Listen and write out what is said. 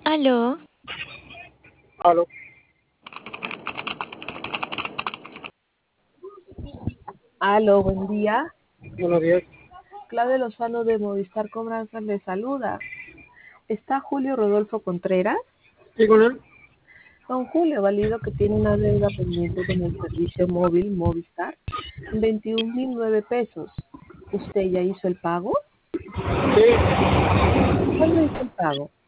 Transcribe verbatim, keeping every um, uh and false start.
Aló, Aló, Aló, buen día. buenos días. Claudia Lozano de Movistar Cobranza le saluda. ¿Está Julio Rodolfo Contreras? ¿Sí con él? Don Julio, válido que tiene una deuda pendiente con el servicio móvil Movistar en veintiún mil nueve pesos. ¿Usted ya hizo el pago? Sí, ¿Cuándo hizo el pago?